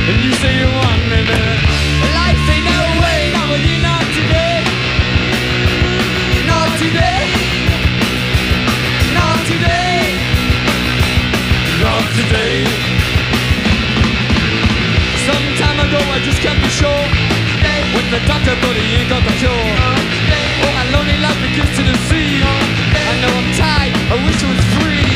And you say you want me, baby. Life ain't no way, not with you, not today. Not today. Not today. Not today. Some time ago I just can't be sure. With the doctor but he ain't got the cure. Oh, my lonely life begins to the sea. I know I'm tired, I wish I was free.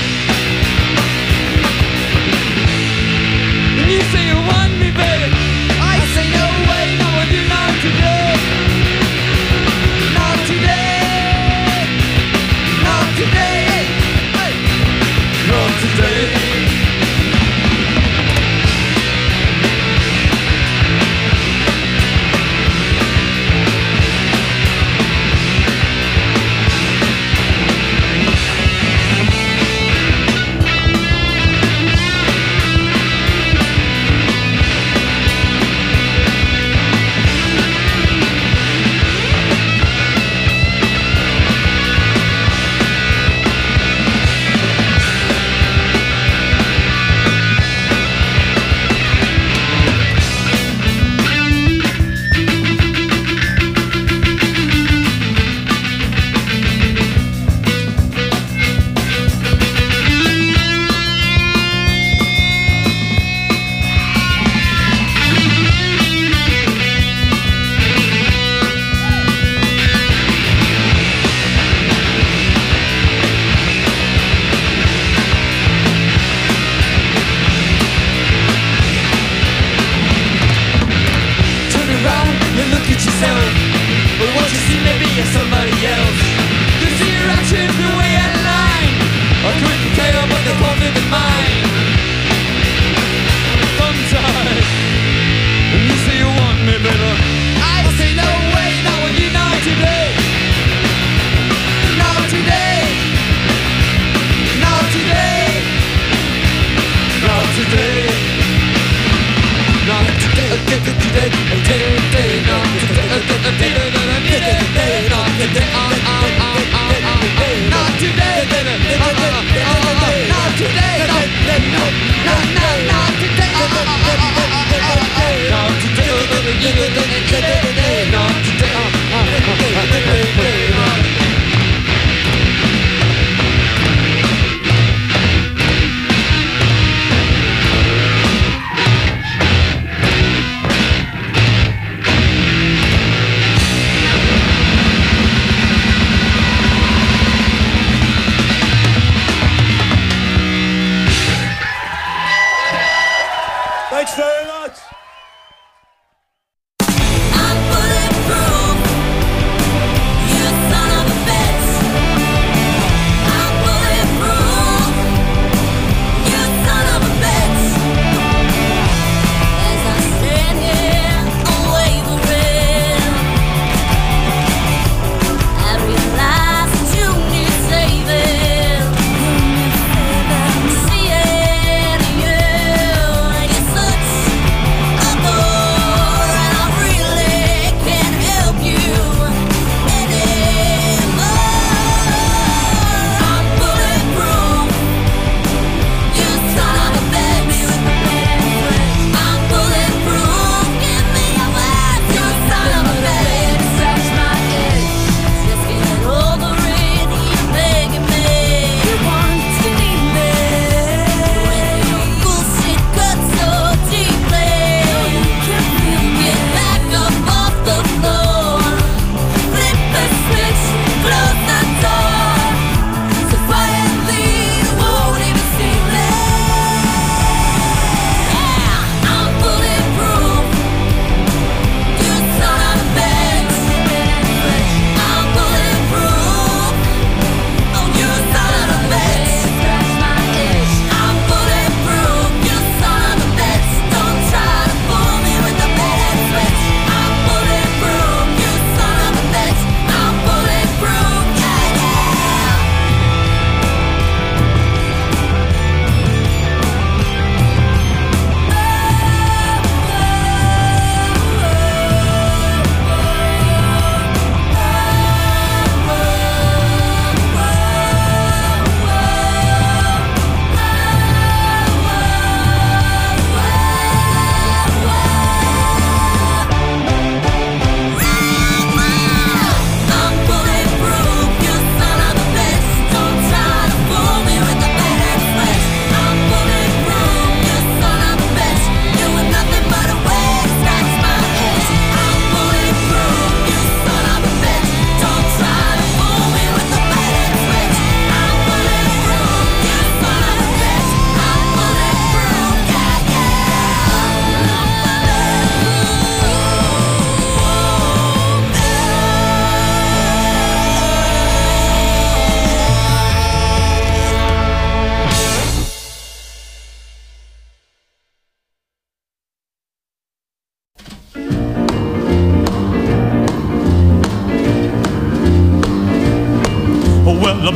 And you say you want me, baby. I say no way, not with you, not today. Not today. Not today. Hey. Not today. Thanks very much. Such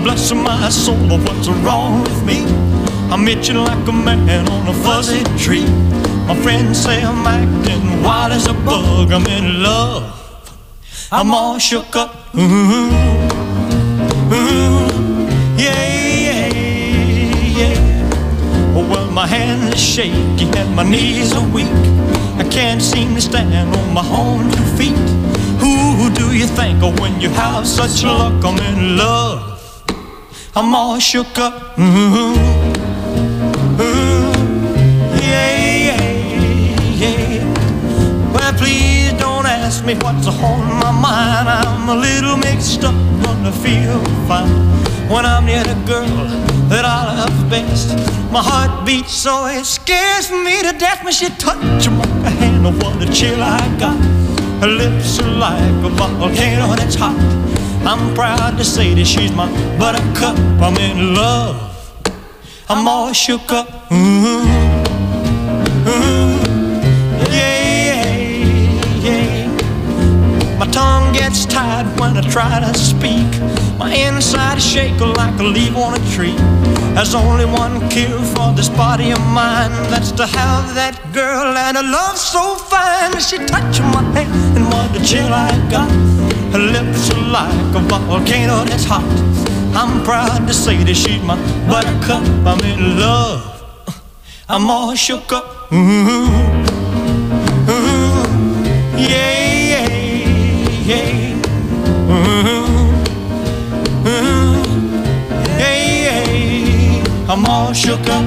bless my soul, what's wrong with me? I'm itching like a man on a fuzzy tree. My friends say I'm acting wild as a bug. I'm in love, I'm all shook up. Ooh, ooh, yeah, yeah, yeah. Well, my hands are shaky and my knees are weak. I can't seem to stand on my own 2 feet. Who do you think of when you have such luck? I'm in love, I'm all shook up. Ooh, ooh, yeah, yeah, yeah. Well, please don't ask me what's on my mind. I'm a little mixed up, but I feel fine when I'm near the girl that I love best. My heart beats so it scares me to death when she touches my hand. Oh, what a chill I got. Her lips are like a volcano that's hot. I'm proud to say that she's my buttercup. I'm in love, I'm all shook up. Ooh, ooh, yeah, yeah. My tongue gets tied when I try to speak. My inside is shaking like a leaf on a tree. There's only one cure for this body of mine. That's to have that girl and a love so fine. She touched my hand and what a chill I got. Her lips are like a volcano that's hot. I'm proud to say that she's my buttercup. I'm in love, I'm all shook up. Ooh, ooh, yeah, yeah, yeah. Ooh, ooh, yeah, yeah. I'm all shook up.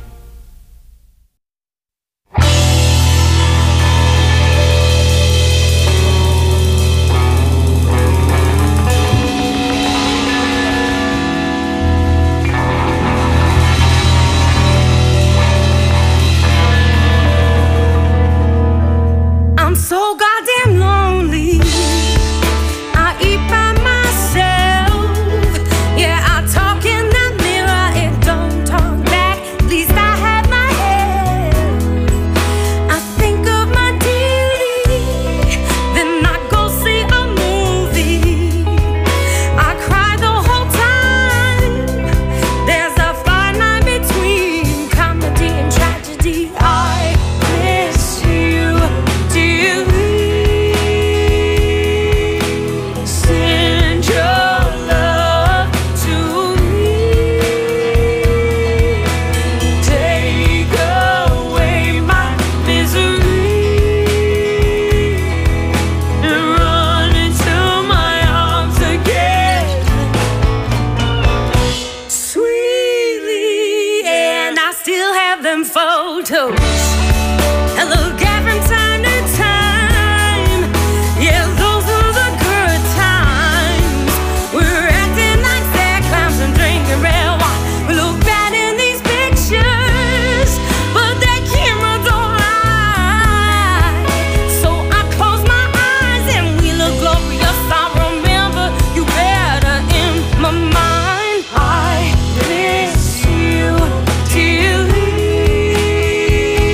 So goddamn lonely. I eat by myself. Yeah, I talk in the mirror, it don't talk back. At least I have my head. I think of my duty, then I go see a movie. I cry the whole time. There's a fine line between comedy and tragedy. I miss you, dear. Send your love to me. Take away my misery and run into my arms again, sweetly. And I still have them photos I look at from time to time. Yeah, those are the good times. We're acting like sad clowns and drinking red wine. We look bad in these pictures, but that camera don't lie. So I close my eyes and we look glorious. I remember you better in my mind. I miss you dearly.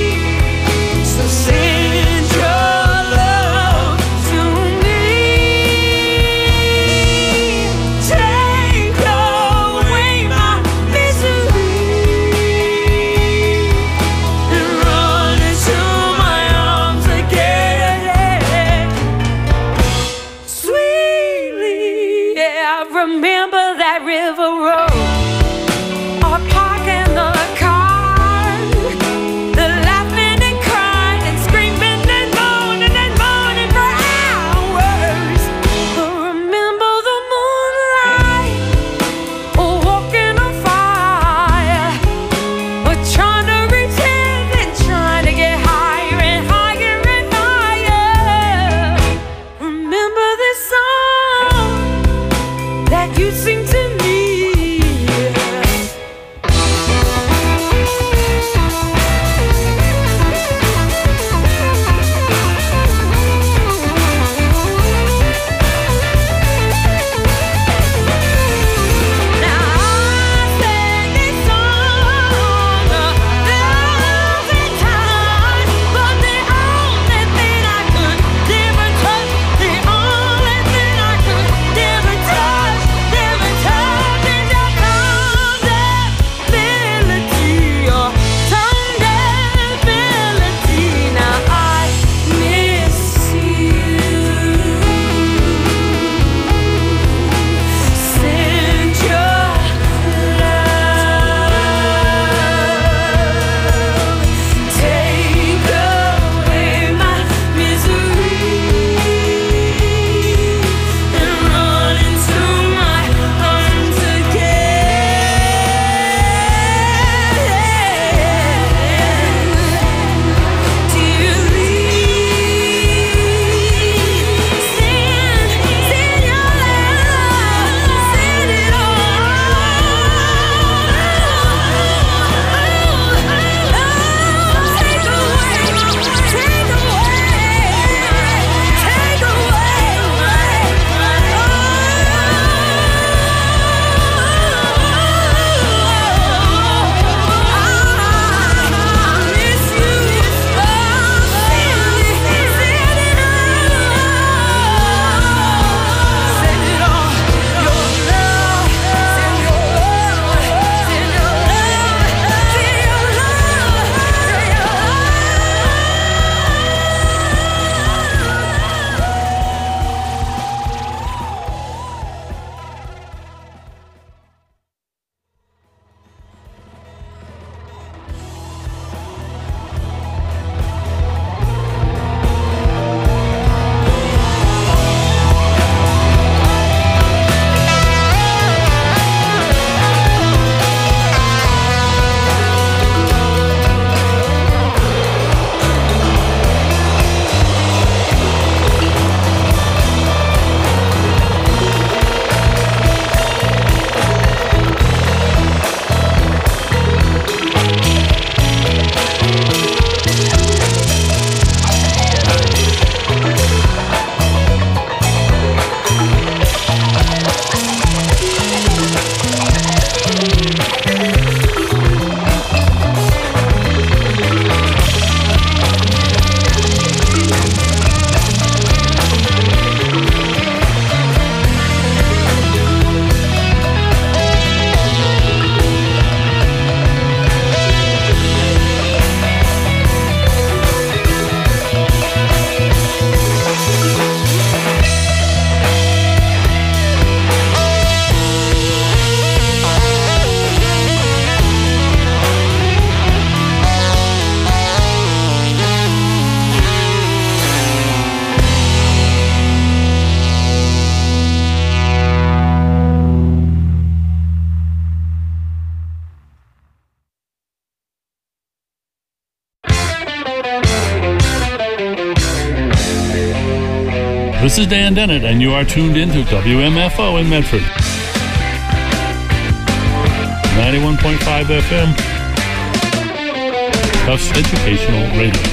This is Dan Dennett, and you are tuned into WMFO in Medford. 91.5 FM. Tufts Educational Radio.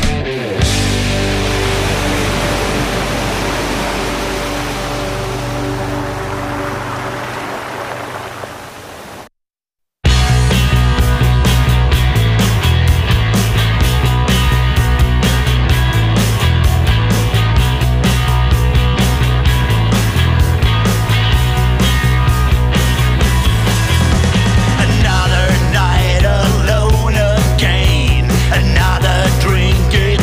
Another night alone again, another drink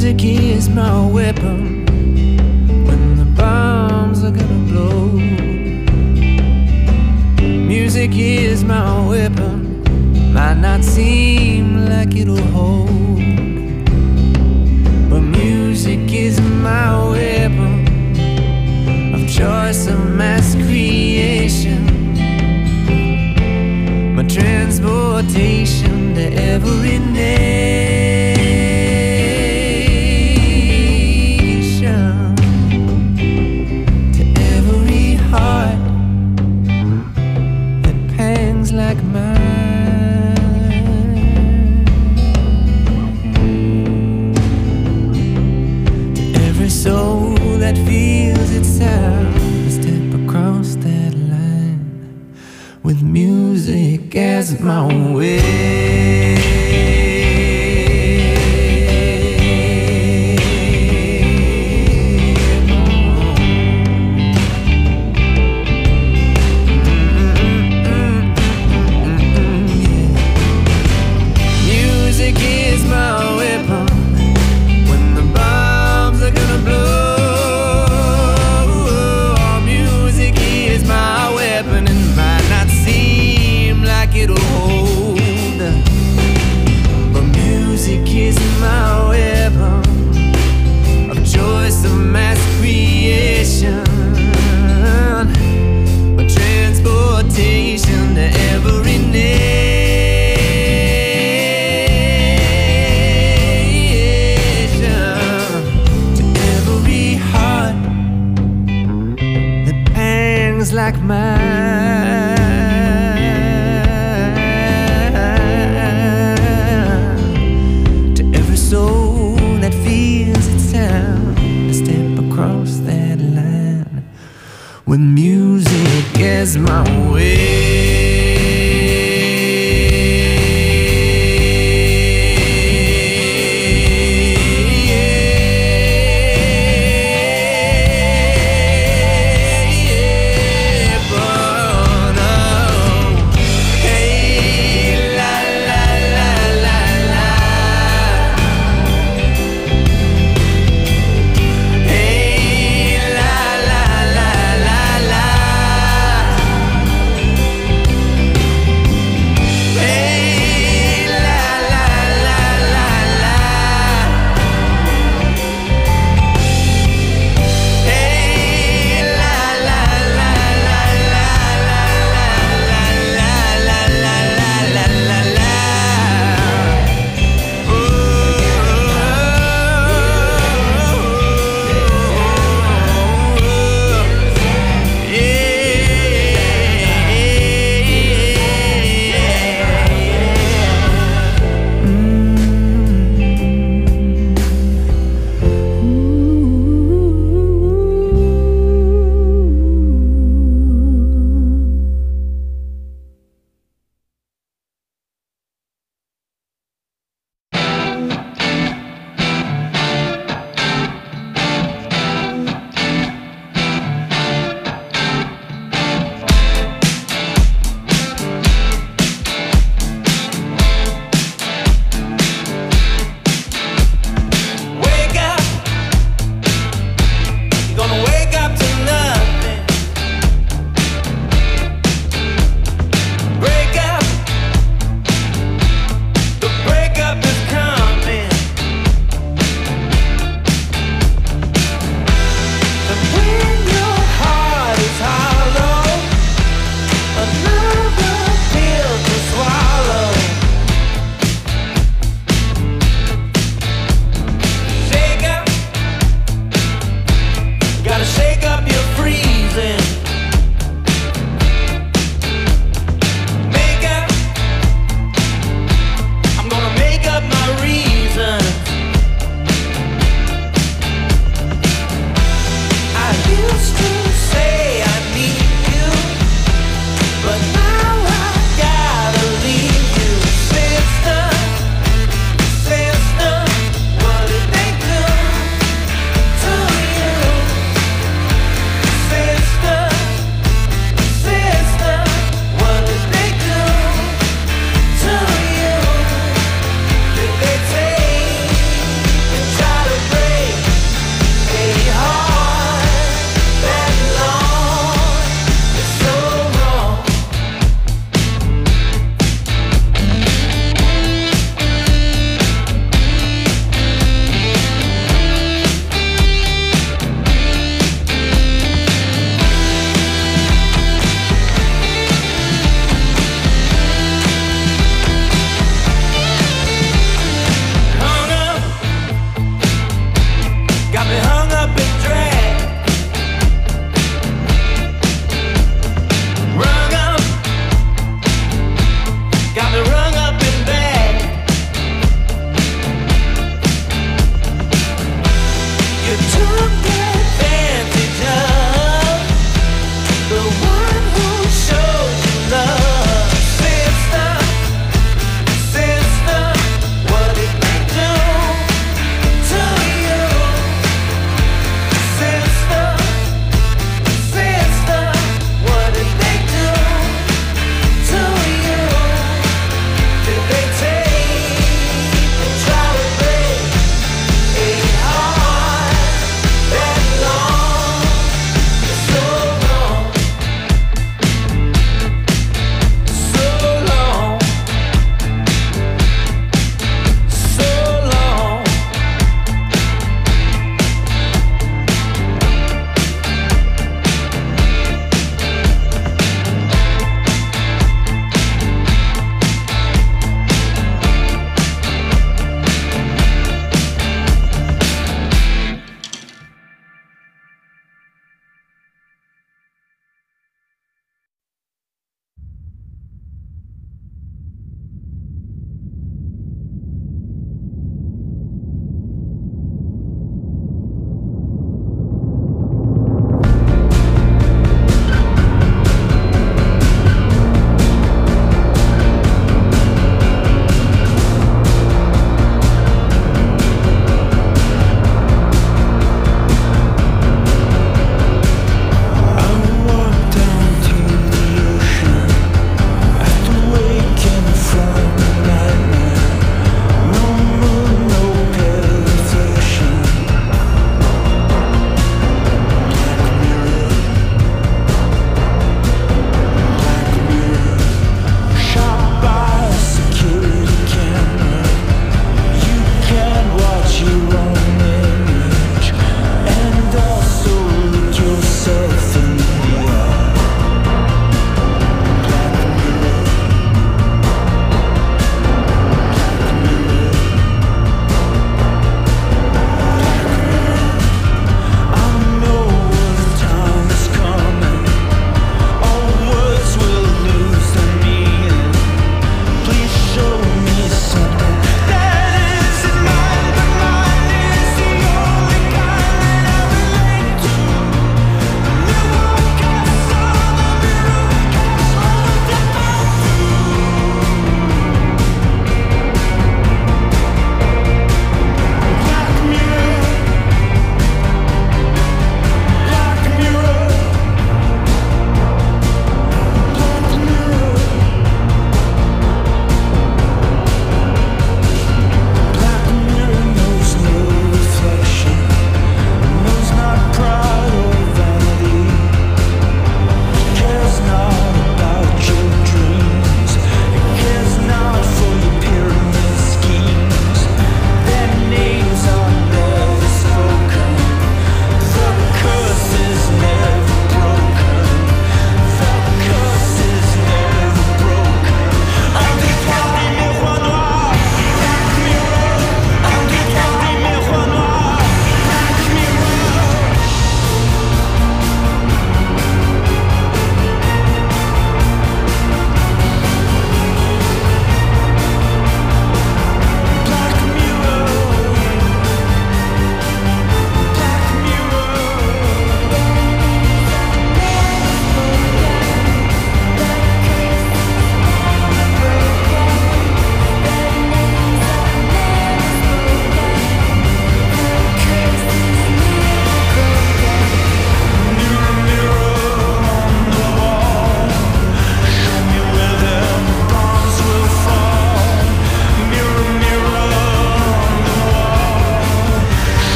Music is my weapon when the bombs are gonna blow. Music is my weapon, might not seem like it'll hold, but music is my weapon of choice, of mass creation, my transportation to every nation, to every heart that pangs like mine, to every soul that feels its sound. Step across that line with music as my way. Music is my weapon when the bombs are gonna blow. Music is my weapon and might not seem like it'll hold, but music is my weapon of choice, of mass creation, my transportation to every nation, to every heart that pangs like mine, to every soul that feels its sound. To step across that line with music as my way.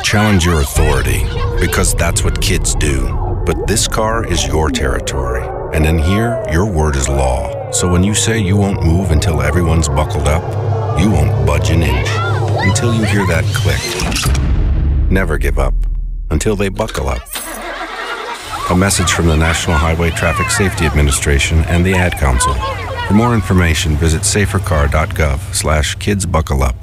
challenge your authority, because that's what kids do. But this car is your territory, and in here, your word is law. So when you say you won't move until everyone's buckled up, you won't budge an inch until you hear that click. Never give up until they buckle up. A message from the National Highway Traffic Safety Administration and the Ad Council. For more information, visit safercar.gov/kidsbuckleup.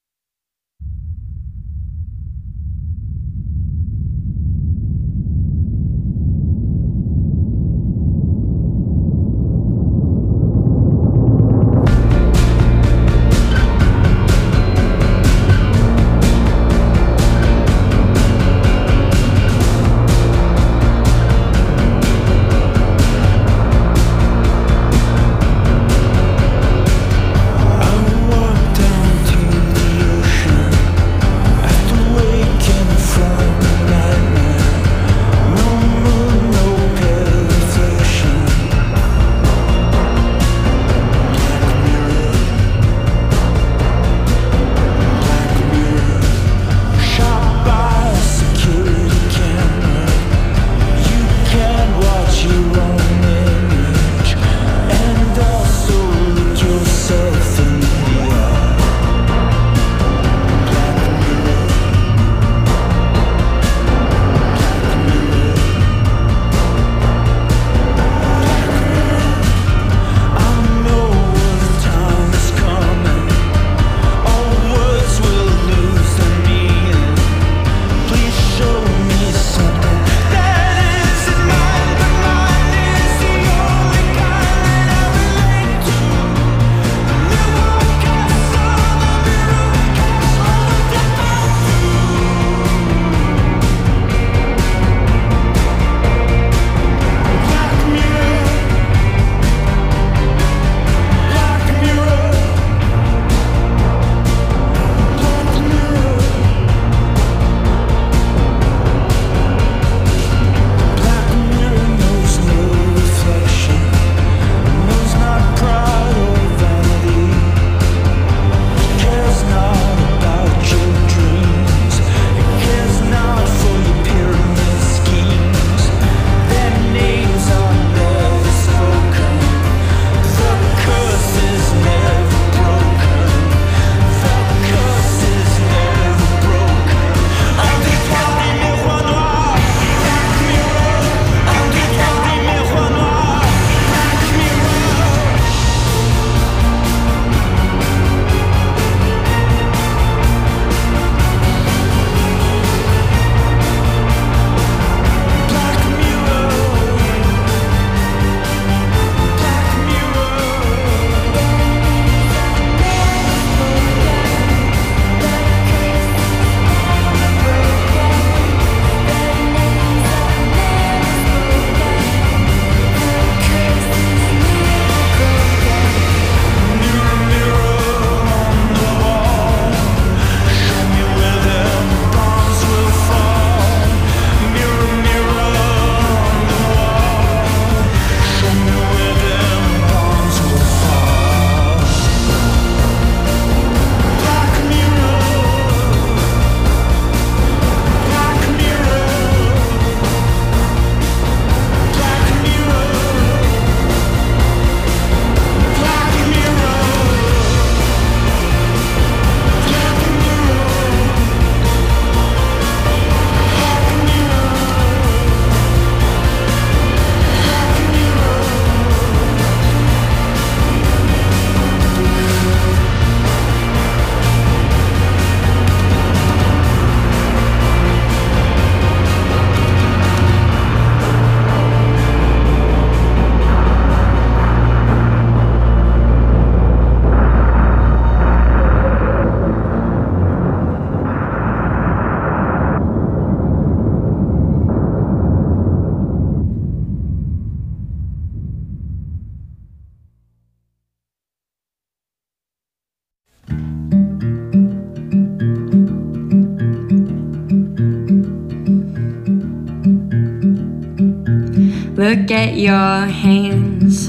Look at your hands,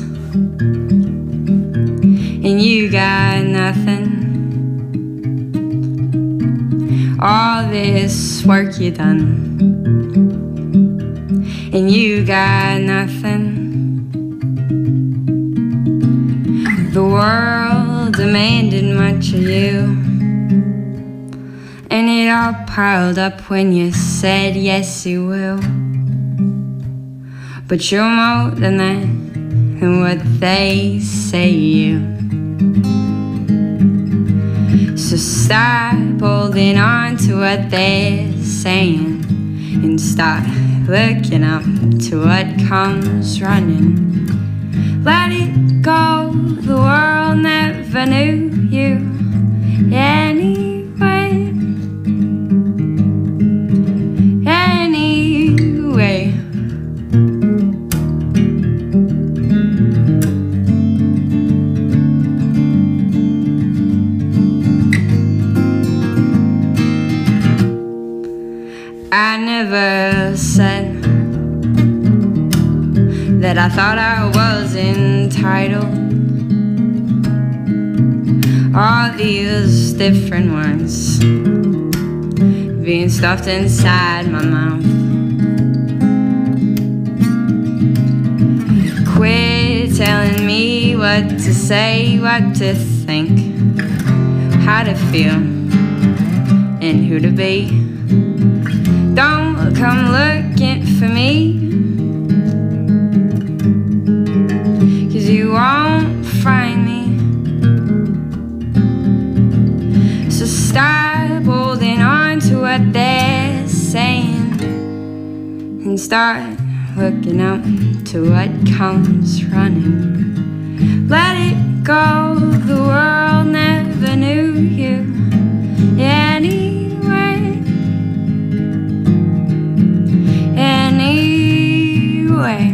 and you got nothing. All this work you done, and you got nothing. The world demanded much of you, and it all piled up when you said yes you will. But you're more than that, and what they say you. So stop holding on to what they're saying and start looking up to what comes running. Let it go, the world never knew you anyway. Anyway. I never said that I thought I was entitled. All these different words being stuffed inside my mouth. Quit telling me what to say, what to think, how to feel, and who to be. Don't come looking for me, 'cause you won't find me. So stop holding on to what they're saying and start looking up to what comes running. Let it go, the world never knew you anyway. Anyway.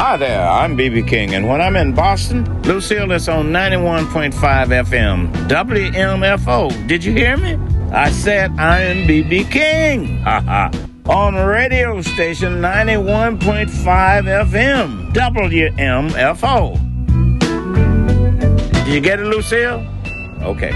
Hi there, I'm B.B. King, and when I'm in Boston, Lucille is on 91.5 FM, WMFO. Did you hear me? I said I am B.B. King. Ha on radio station 91.5 FM, WMFO. Did you get it, Lucille? Okay.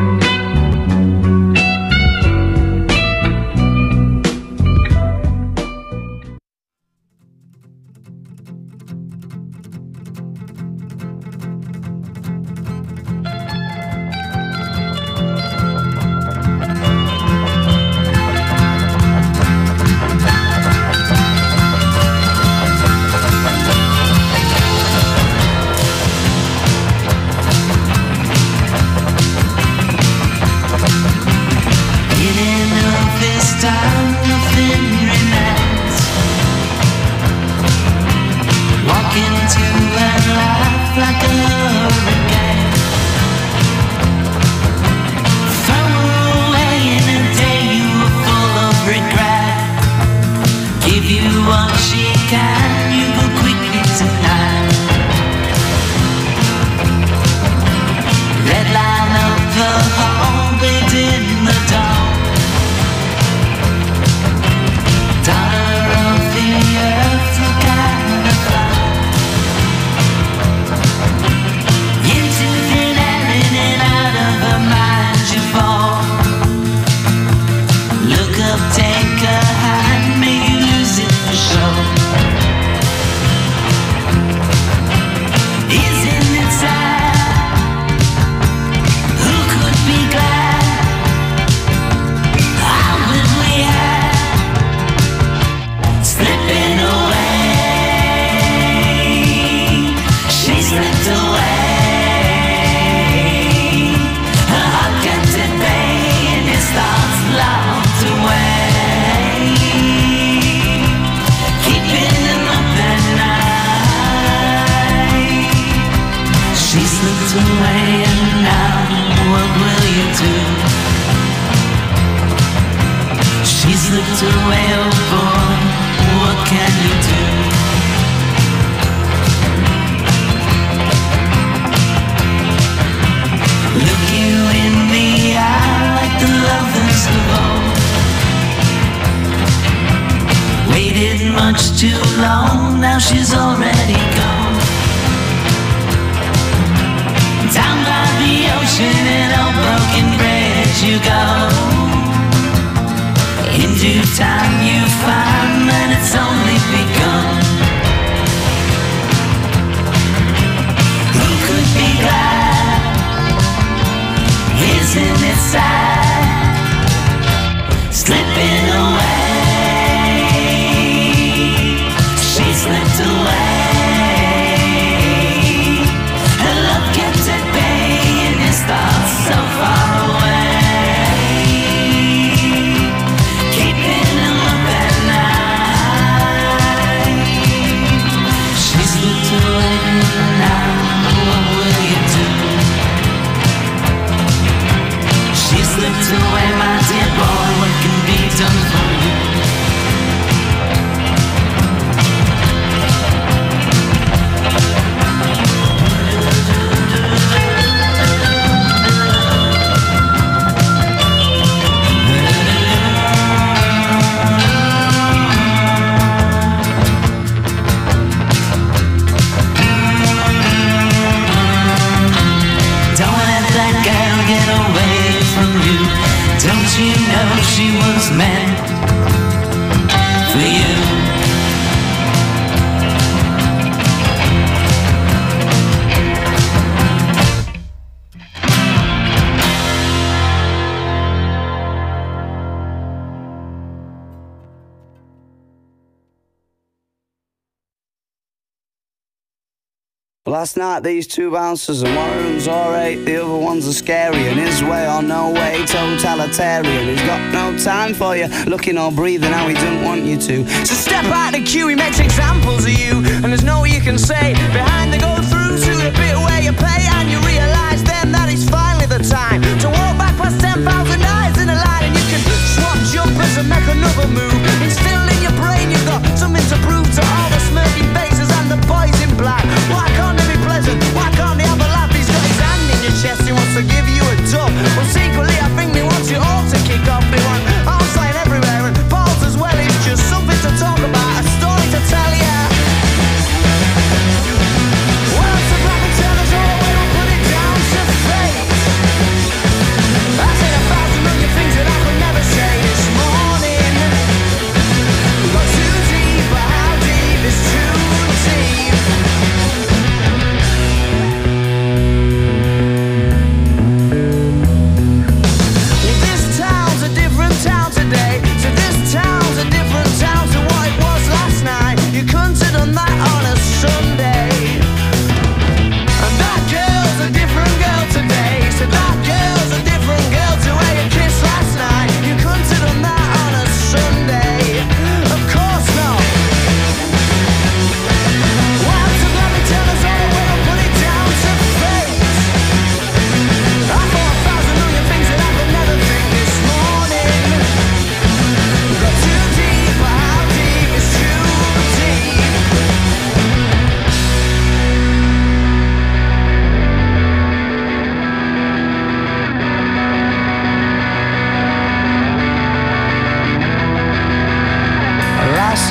Last night these two bouncers, and one of them's alright, the other one's a scary, and his way or no way, totalitarian. He's got no time for you, looking or breathing how he doesn't want you to. So step out the queue, he makes examples of you, and there's no way you can say behind the go through to the bit where you pay, and you realise then that it's finally the time to walk back past 10,000 eyes in a line, and you can swap jumpers and make another move. Instilled in your brain, you've got something to prove to all the smirking faces and the boys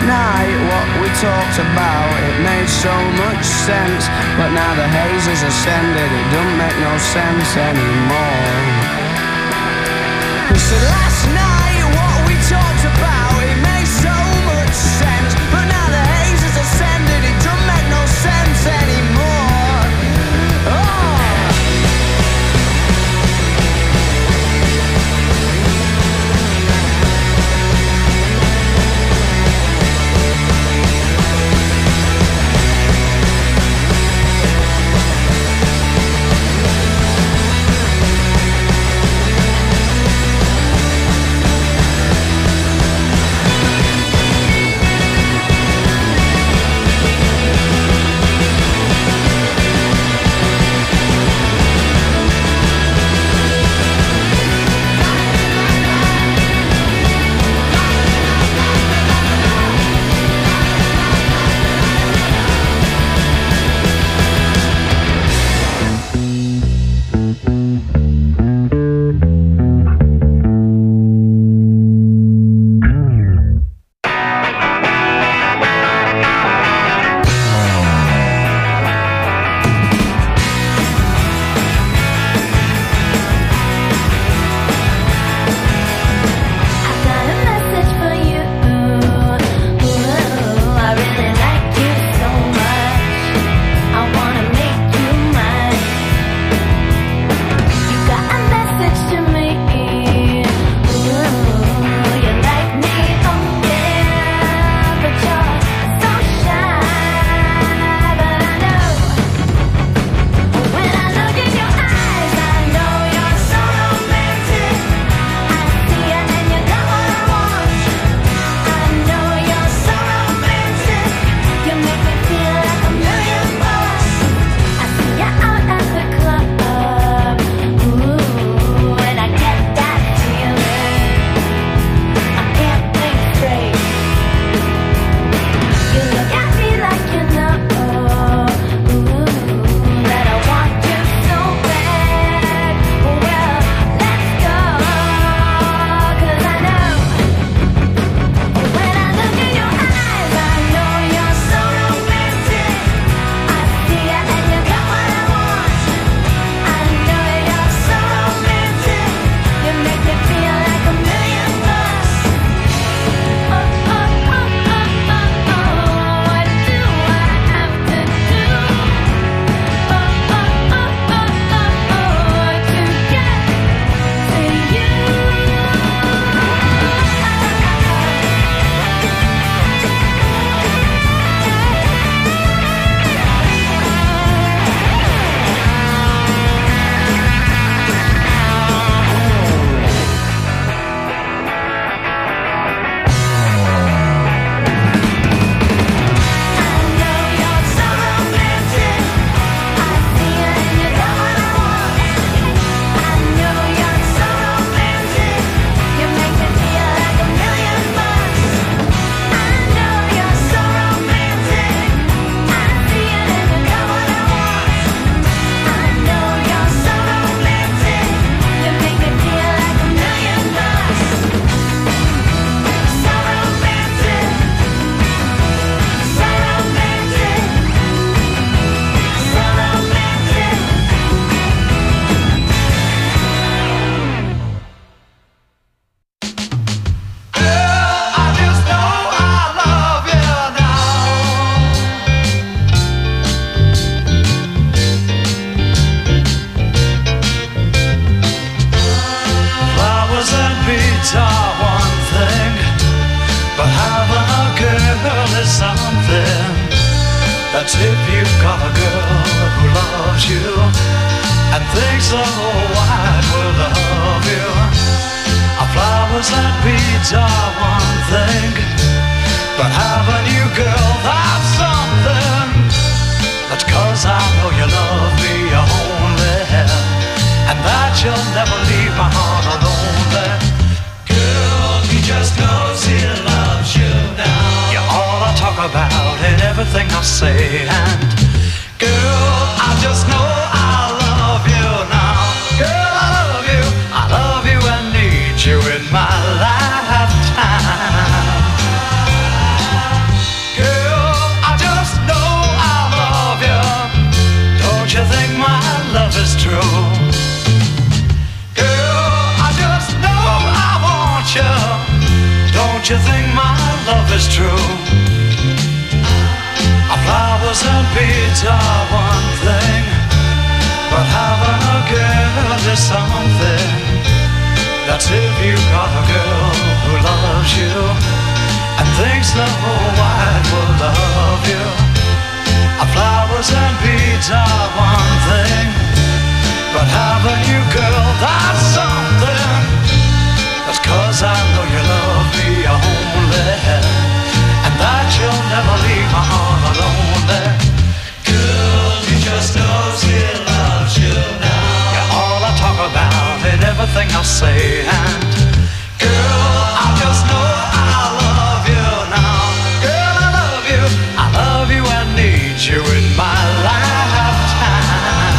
night what we talked about, it made so much sense. But now the haze has ascended, it don't make no sense anymore. We said last night what we talked about, it made so much sense. But now the haze has ascended, it don't make no sense anymore. Oh. That's if you've got a girl who loves you and thinks the whole wide world of you. Flowers and beads are one thing, but having you, girl, that's something. That's 'cause I know you love me only, and that you'll never leave my heart alone. Girl, he just knows he loves you now. You're all I talk about in everything I say, and girl, I just know I love you now. Girl, I love you and need you in my lifetime. you think my love is true? Our flowers and beads are one thing, but having a girl is something. That's if you got a girl who loves you and thinks the whole wide world of you. Our flowers and beads are one thing, but having you, girl, that's something. That's 'cause I know you love me only, and that you'll never leave my heart alone there. Girl, you just know he loves you now. You're all I talk about in everything I say, and girl, I just know I love you now. Girl, I love you and need you in my lifetime.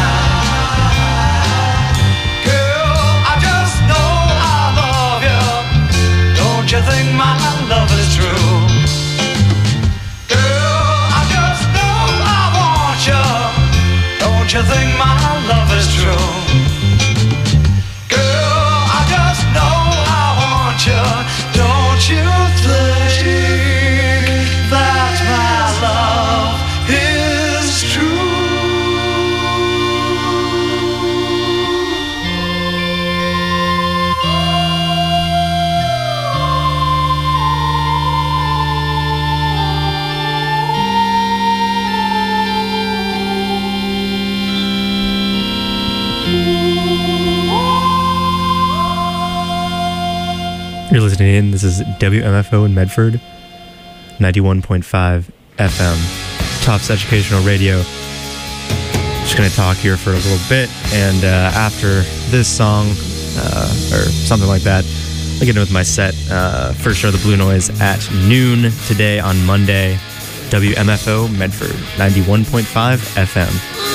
Girl, I just know I love you. Don't you think my love is true? Girl, I just know I want you. Don't you think my love is true? Girl, I just know I want you. Don't you think that my love is true? You're listening in. This is WMFO in Medford, 91.5 FM, Tops Educational Radio. Just going to talk here for a little bit, and after this song, or something like that, I'll get in with my set. First show, The Blue Noise, at noon today on Monday. WMFO Medford, 91.5 FM.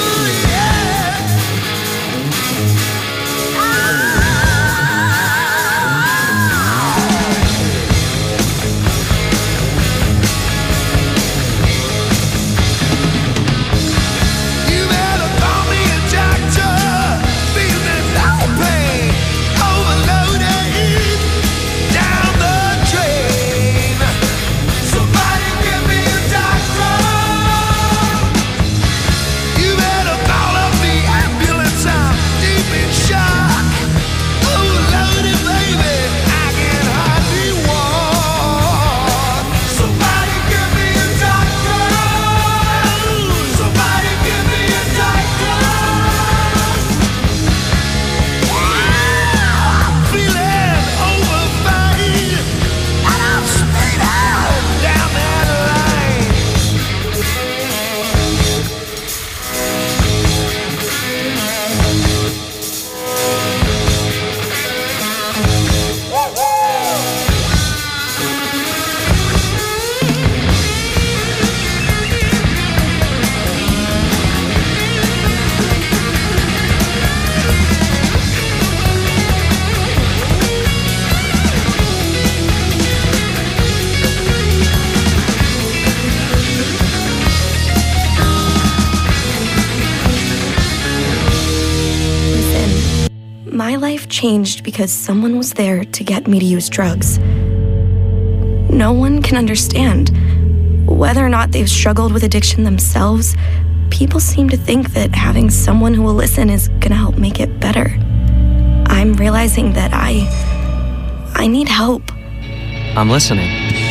My life changed because someone was there to get me to use drugs. No one can understand. Whether or not they've struggled with addiction themselves, people seem to think that having someone who will listen is gonna help make it better. I'm realizing that I need help. I'm listening.